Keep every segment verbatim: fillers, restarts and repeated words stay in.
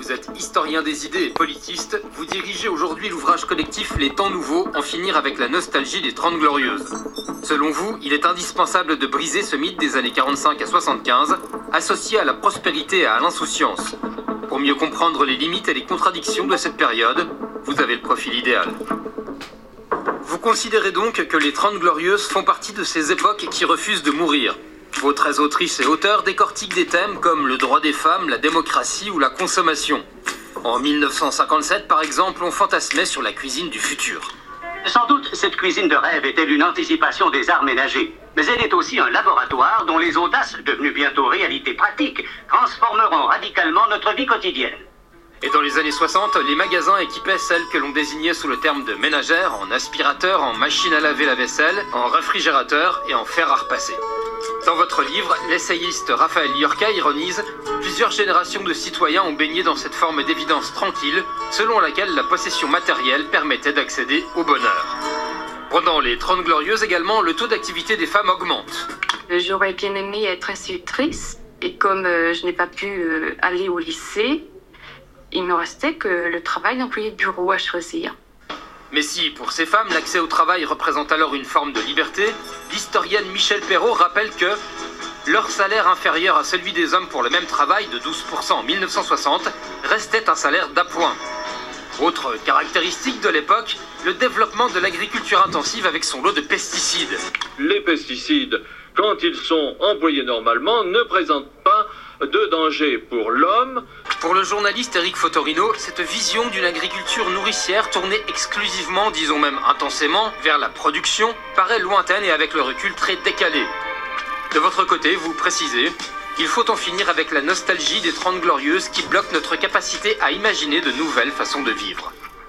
vous êtes historien des idées et politiste, vous dirigez aujourd'hui l'ouvrage collectif Les Temps Nouveaux, en finir avec la nostalgie des Trente Glorieuses. Selon vous, il est indispensable de briser ce mythe des années quarante-cinq à soixante-quinze, associé à la prospérité et à l'insouciance. Pour mieux comprendre les limites et les contradictions de cette période, vous avez le profil idéal. Vous considérez donc que les Trente Glorieuses font partie de ces époques qui refusent de mourir. Vos treize autrices et auteurs décortiquent des thèmes comme le droit des femmes, la démocratie ou la consommation. En mille neuf cent cinquante-sept, par exemple, on fantasmait sur la cuisine du futur. Sans doute, cette cuisine de rêve est-elle une anticipation des arts ménagers. Mais elle est aussi un laboratoire dont les audaces, devenues bientôt réalité pratique, transformeront radicalement notre vie quotidienne. Et dans les années soixante, les magasins équipaient celles que l'on désignait sous le terme de ménagères en aspirateur, en machine à laver la vaisselle, en réfrigérateur et en fer à repasser. Dans votre livre, l'essayiste Raphaël Llorca ironise « Plusieurs générations de citoyens ont baigné dans cette forme d'évidence tranquille, selon laquelle la possession matérielle permettait d'accéder au bonheur. » Pendant les Trente Glorieuses également, le taux d'activité des femmes augmente. J'aurais bien aimé être institutrice, et comme euh, je n'ai pas pu euh, aller au lycée, il me restait que le travail d'employé de bureau à choisir. Mais si, pour ces femmes, l'accès au travail représente alors une forme de liberté, l'historienne Michèle Perrault rappelle que leur salaire inférieur à celui des hommes pour le même travail, de douze pour cent en mille neuf cent soixante, restait un salaire d'appoint. Autre caractéristique de l'époque, le développement de l'agriculture intensive avec son lot de pesticides. Les pesticides, quand ils sont employés normalement, ne présentent pas de danger pour l'homme. Pour le journaliste Éric Fotorino, cette vision d'une agriculture nourricière tournée exclusivement, disons même intensément, vers la production, paraît lointaine et avec le recul très décalée. De votre côté, vous précisez, il faut en finir avec la nostalgie des Trente Glorieuses qui bloque notre capacité à imaginer de nouvelles façons de vivre.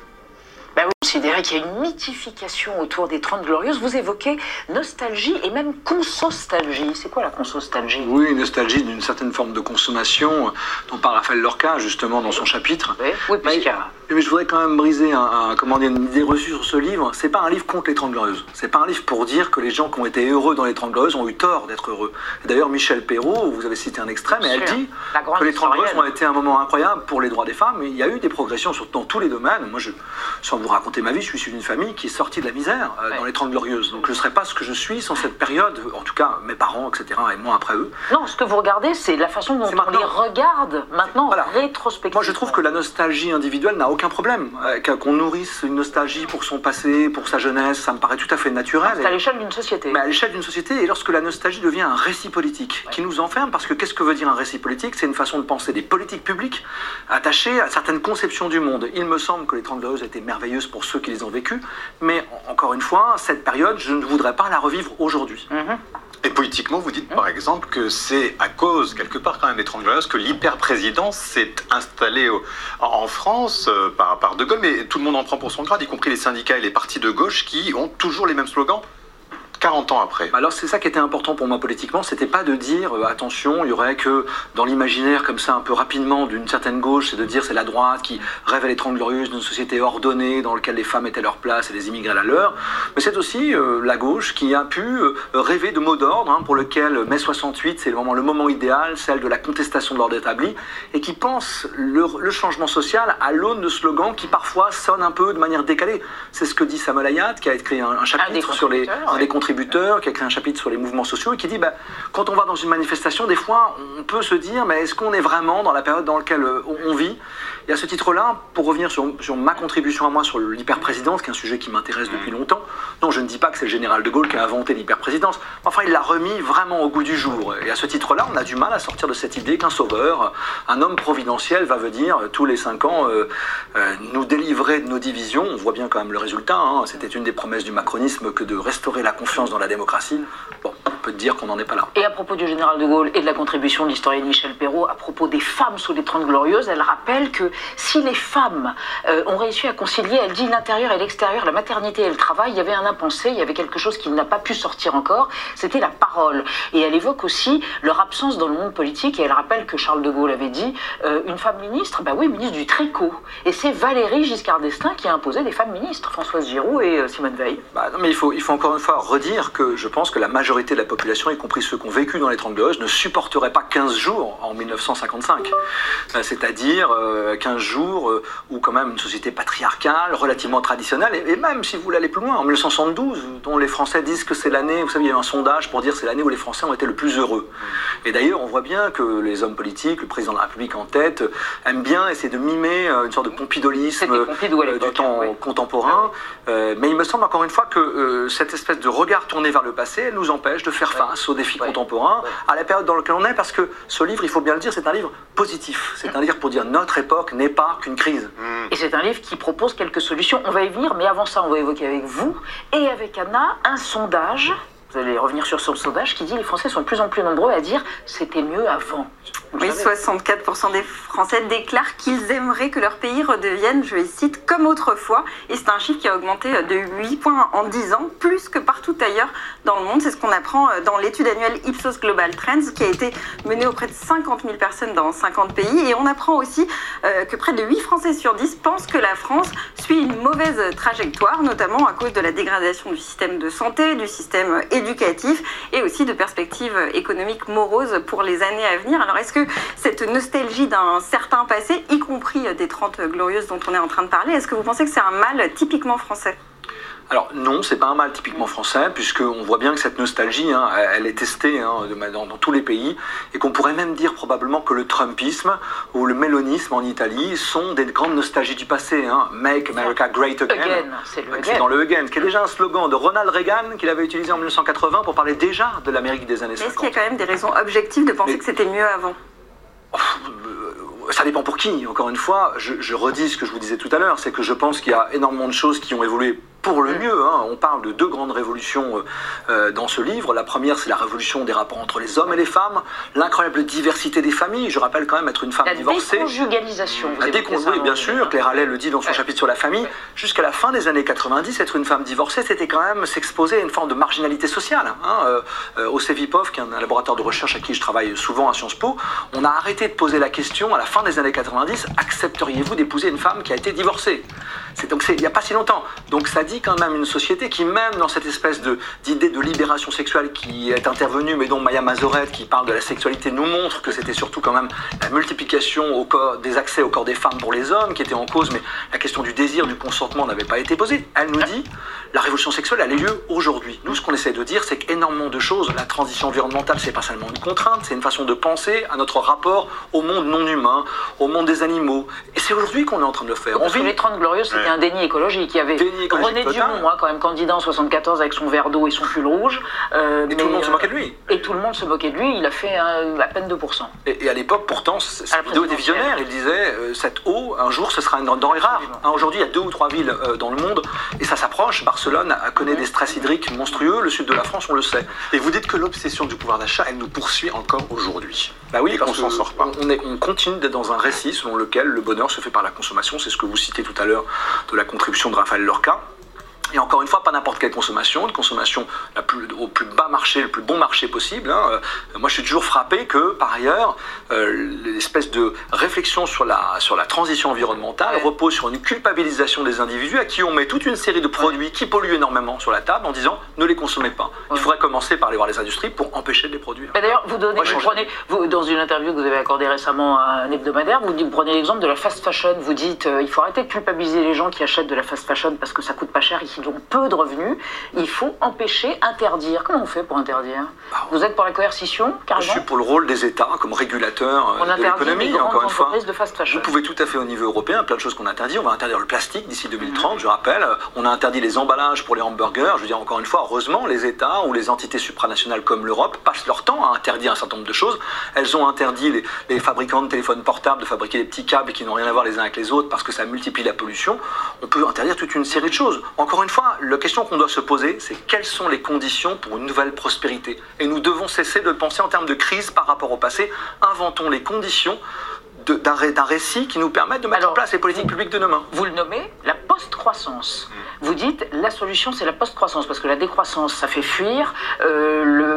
Bah, vous considérez qu'il y a une mythification autour des Trente Glorieuses. Vous évoquez nostalgie et même consostalgie. C'est quoi la consostalgie? Oui, nostalgie d'une certaine forme de consommation dont parle Raphaël Llorca justement dans son chapitre. Oui, oui puisqu'il y a... Mais je voudrais quand même briser un, un, comment dire, une idée reçue sur ce livre. C'est pas un livre contre les Trente Glorieuses. C'est pas un livre pour dire que les gens qui ont été heureux dans les Trente Glorieuses ont eu tort d'être heureux. D'ailleurs, Michèle Perrault, vous avez cité un extrait, mais elle dit que les Trente Glorieuses ont été un moment incroyable pour les droits des femmes. Et il y a eu des progressions sur, dans tous les domaines. Moi, je, sans vous raconter ma vie, je suis issu d'une famille qui est sortie de la misère euh, ouais. dans les Trente Glorieuses. Donc je ne serais pas ce que je suis sans cette période. En tout cas, mes parents, et cetera, et moi après eux. Non, ce que vous regardez, c'est la façon dont on les regarde maintenant, voilà. rétrospectivement. Moi, je trouve que la nostalgie individuelle n'a aucun problème. Qu'on nourrisse une nostalgie pour son passé, pour sa jeunesse, ça me paraît tout à fait naturel. C'est à l'échelle d'une société. Mais à l'échelle d'une société, et lorsque la nostalgie devient un récit politique, ouais. qui nous enferme, parce que qu'est-ce que veut dire un récit politique? C'est une façon de penser des politiques publiques attachées à certaines conceptions du monde. Il me semble que les Trente Glorieuses étaient merveilleuses pour ceux qui les ont vécues, mais encore une fois, cette période, je ne voudrais pas la revivre aujourd'hui. Mm-hmm. Et politiquement, vous dites mmh. par exemple que c'est à cause, quelque part quand même, des Trente Glorieuses, que l'hyper-présidence s'est installée au, en France euh, par, par De Gaulle, mais tout le monde en prend pour son grade, y compris les syndicats et les partis de gauche qui ont toujours les mêmes slogans quarante ans après. Alors c'est ça qui était important pour moi politiquement, c'était pas de dire euh, attention, il y aurait que dans l'imaginaire comme ça un peu rapidement d'une certaine gauche, c'est de dire c'est la droite qui rêve à les Trente Glorieuses d'une société ordonnée dans laquelle les femmes étaient leur place et les immigrés la leur, mais c'est aussi euh, la gauche qui a pu euh, rêver de mots d'ordre hein, pour lequel mai soixante-huit c'est le moment, le moment idéal, celle de la contestation de l'ordre établi, et qui pense le, le changement social à l'aune de slogans qui parfois sonnent un peu de manière décalée. C'est ce que dit Samuel Ayat qui a écrit un, un chapitre un sur les un des contributeurs qui a écrit un chapitre sur les mouvements sociaux et qui dit bah, quand on va dans une manifestation, des fois on peut se dire mais est-ce qu'on est vraiment dans la période dans laquelle on vit? Et à ce titre-là, pour revenir sur, sur ma contribution à moi sur l'hyperprésidence, qui est un sujet qui m'intéresse depuis longtemps, non, je ne dis pas que c'est le général de Gaulle qui a inventé l'hyperprésidence, enfin il l'a remis vraiment au goût du jour. Et à ce titre-là, on a du mal à sortir de cette idée qu'un sauveur, un homme providentiel va venir tous les cinq ans euh, euh, nous délivrer de nos divisions. On voit bien quand même le résultat, hein. C'était une des promesses du macronisme que de restaurer la confiance dans la démocratie. Bon, on peut dire qu'on n'en est pas là. Et à propos du général de Gaulle et de la contribution de l'historienne Michèle Perrault, à propos des femmes sous les Trente Glorieuses, elle rappelle que si les femmes euh, ont réussi à concilier, elle dit l'intérieur et l'extérieur, la maternité et le travail, il y avait un impensé, il y avait quelque chose qui n'a pas pu sortir encore, c'était la parole. Et elle évoque aussi leur absence dans le monde politique, et elle rappelle que Charles de Gaulle avait dit euh, une femme ministre, bah oui, ministre du tricot. Et c'est Valéry Giscard d'Estaing qui a imposé des femmes ministres, Françoise Giroud et euh, Simone Veil. Bah non, mais il faut, il faut encore une fois redire que je pense que la majorité de la population, y compris ceux qui ont vécu dans les Trente Glorieuses, ne supporterait pas quinze jours en mille neuf cent cinquante-cinq. Euh, C'est-à-dire euh, quinze jours, euh, où quand même une société patriarcale, relativement traditionnelle, et, et même si vous voulez aller plus loin, en mille neuf cent soixante-douze, dont les Français disent que c'est l'année, vous savez, il y a eu un sondage pour dire que c'est l'année où les Français ont été le plus heureux. Et d'ailleurs, on voit bien que les hommes politiques, le président de la République en tête, aiment bien essayer de mimer euh, une sorte de pompidolisme Pompidou euh, du temps oui. contemporain. Euh, mais il me semble encore une fois que euh, cette espèce de regard tourné vers le passé, elle nous empêche de faire oui. face aux défis oui. contemporains, oui. à la période dans laquelle on est, parce que ce livre, il faut bien le dire, c'est un livre positif. C'est un livre pour dire notre époque n'est pas qu'une crise. Et c'est un livre qui propose quelques solutions. On va y venir, mais avant ça, on va évoquer avec vous et avec Anna un sondage. Vous allez revenir sur ce sondage qui dit que les Français sont de plus en plus nombreux à dire c'était mieux avant. Vous oui, soixante-quatre pour cent des Français déclarent qu'ils aimeraient que leur pays redevienne, je les cite, comme autrefois. Et c'est un chiffre qui a augmenté de huit points en dix ans, plus que partout ailleurs dans le monde. C'est ce qu'on apprend dans l'étude annuelle Ipsos Global Trends, qui a été menée auprès de cinquante mille personnes dans cinquante pays. Et on apprend aussi euh, que près de huit Français sur dix pensent que la France suit une mauvaise trajectoire, notamment à cause de la dégradation du système de santé, du système éducatif et aussi de perspectives économiques moroses pour les années à venir. Alors est-ce que cette nostalgie d'un certain passé, y compris des trente glorieuses dont on est en train de parler, est-ce que vous pensez que c'est un mal typiquement français ? Alors non, c'est pas un mal typiquement français, puisqu'on voit bien que cette nostalgie, hein, elle est testée hein, dans, dans tous les pays, et qu'on pourrait même dire probablement que le Trumpisme ou le mélonisme en Italie sont des grandes nostalgies du passé. Hein. Make America Great Again, again c'est le again. Dans le again, qui est déjà un slogan de Ronald Reagan qu'il avait utilisé en mille neuf cent quatre-vingts pour parler déjà de l'Amérique des années cinquante. Est-ce qu'il y a quand même des raisons objectives de penser Mais... que c'était mieux avant ? Ça dépend pour qui. Encore une fois, je, je redis ce que je vous disais tout à l'heure, c'est que je pense qu'il y a énormément de choses qui ont évolué pour le mieux. Hein. On parle de deux grandes révolutions euh, dans ce livre. La première, c'est la révolution des rapports entre les hommes et les femmes, l'incroyable diversité des familles. Je rappelle quand même être une femme la divorcée. La déconjugalisation. La déconjugalisation, oui, bien sûr. Claire Allais le dit dans son ouais. chapitre sur la famille. Ouais. Jusqu'à la fin des années quatre-vingt-dix, être une femme divorcée, c'était quand même s'exposer à une forme de marginalité sociale. Hein. Euh, euh, au Cevipof, qui est un laboratoire de recherche à qui je travaille souvent à Sciences Po, on a arrêté de poser la question à la fin des années quatre-vingt-dix, accepteriez-vous d'épouser une femme qui a été divorcée ? C'est donc c'est il n'y a pas si longtemps. Donc ça dit quand même une société qui, même dans cette espèce de d'idée de libération sexuelle qui est intervenue, mais dont Maya Mazoret, qui parle de la sexualité, nous montre que c'était surtout quand même la multiplication au corps, des accès au corps des femmes pour les hommes qui était en cause, mais la question du désir, du consentement n'avait pas été posée. Elle nous dit la révolution sexuelle, elle a lieu aujourd'hui. Nous, ce qu'on essaie de dire, c'est qu'énormément de choses, la transition environnementale, c'est pas seulement une contrainte, c'est une façon de penser à notre rapport au monde non humain, au monde des animaux. Et c'est aujourd'hui qu'on est en train de le faire. Parce que les trente glorieuses, c'était ouais. un déni écologique. Il y avait écologique René Dumont, hein, quand même candidat en soixante-quatorze avec son verre d'eau et son pull rouge. Euh, et mais, tout le monde euh, se moquait de lui. Et tout le monde se moquait de lui. Il a fait euh, à peine deux pour cent. Et, et à l'époque, pourtant, cette vidéo était visionnaire. Il disait euh, cette eau, un jour, ce sera une denrée rare. Hein, aujourd'hui, il y a deux ou trois villes euh, dans le monde et ça s'approche. Barcelone connaît des stress hydriques monstrueux. Le sud de la France, on le sait. Et vous dites que l'obsession du pouvoir d'achat, elle nous poursuit encore aujourd'hui. Bah oui, et parce qu'on s'en sort pas. On, est, on continue d'être dans un récit selon lequel le bonheur se fait par la consommation. C'est ce que vous citez tout à l'heure de la contribution de Raphaël Lorca. Et encore une fois, pas n'importe quelle consommation, une consommation la plus, au plus bas marché, le plus bon marché possible. Hein. Euh, moi, je suis toujours frappé que, par ailleurs, euh, l'espèce de réflexion sur la, sur la transition environnementale ouais. repose sur une culpabilisation des individus à qui on met toute une série de produits ouais. qui polluent énormément sur la table en disant ne les consommez pas. Ouais. Il faudrait commencer par aller voir les industries pour empêcher de les produire. D'ailleurs, vous, donnez, moi, vous prenez, vous, dans une interview que vous avez accordée récemment à un hebdomadaire, vous, vous prenez l'exemple de la fast fashion. Vous dites euh, il faut arrêter de culpabiliser les gens qui achètent de la fast fashion parce que ça coûte pas cher et qui ont peu de revenus, il faut empêcher, interdire. Comment on fait pour interdire ? bah, Vous êtes pour la coercition, carrément ? Je suis pour le rôle des États comme régulateurs on de l'économie, encore une fois. De fast fashion. Vous pouvez tout à fait au niveau européen, plein de choses qu'on interdit. On va interdire le plastique d'ici deux mille trente, mmh. je rappelle. On a interdit les emballages pour les hamburgers. Je veux dire, encore une fois, heureusement, les États ou les entités supranationales comme l'Europe passent leur temps à interdire un certain nombre de choses. Elles ont interdit les, les fabricants de téléphones portables de fabriquer des petits câbles qui n'ont rien à voir les uns avec les autres parce que ça multiplie la pollution. On peut interdire toute une série de choses. Encore une fois, la question qu'on doit se poser, c'est quelles sont les conditions pour une nouvelle prospérité. Et nous devons cesser de le penser en termes de crise par rapport au passé. Inventons les conditions d'un ré, récit qui nous permettent de mettre Alors, en place les politiques publiques de demain. Vous le nommez la post-croissance. Mmh. Vous dites la solution c'est la post-croissance parce que la décroissance ça fait fuir, euh, le, la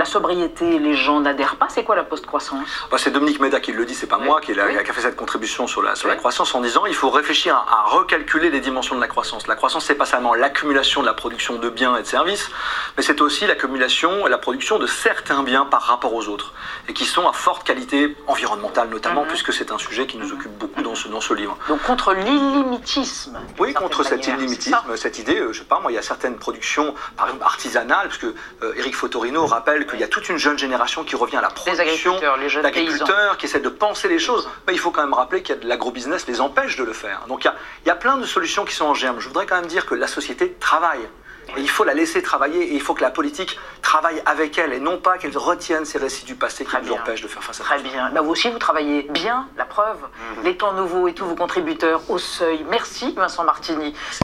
la sobriété, les gens n'adhèrent pas. C'est quoi la post-croissance? Bah, c'est Dominique Méda qui le dit, c'est pas oui. moi qui, la, oui. qui a fait cette contribution sur la, sur oui. la croissance en disant il faut réfléchir à, à recalculer les dimensions de la croissance. La croissance, c'est pas seulement l'accumulation de la production de biens et de services, mais c'est aussi l'accumulation et la production de certains biens par rapport aux autres, et qui sont à forte qualité environnementale notamment, mm-hmm. puisque c'est un sujet qui nous occupe beaucoup dans ce, dans ce livre. Donc contre l'illimitisme. Oui, contre cet illimitisme, cette idée, euh, je sais pas, moi, il y a certaines productions, par exemple artisanales, parce que euh, Éric Fotorino rappelle qu'il y a toute une jeune génération qui revient à la production, les agriculteurs, les jeunes d'agriculteurs qui essaient de penser les choses. Mais il faut quand même rappeler qu'il y a de l'agrobusiness les empêche de le faire. Donc il y, a, il y a plein de solutions qui sont en germe. Je voudrais quand même dire que la société travaille. Et il faut la laisser travailler et il faut que la politique travaille avec elle et non pas qu'elle retienne ces récits du passé qui nous empêchent de faire face à ça. Très bien. Bah, vous aussi, vous travaillez bien, la preuve. Mmh. Les temps nouveaux et tous vos contributeurs au seuil. Merci Vincent Martini.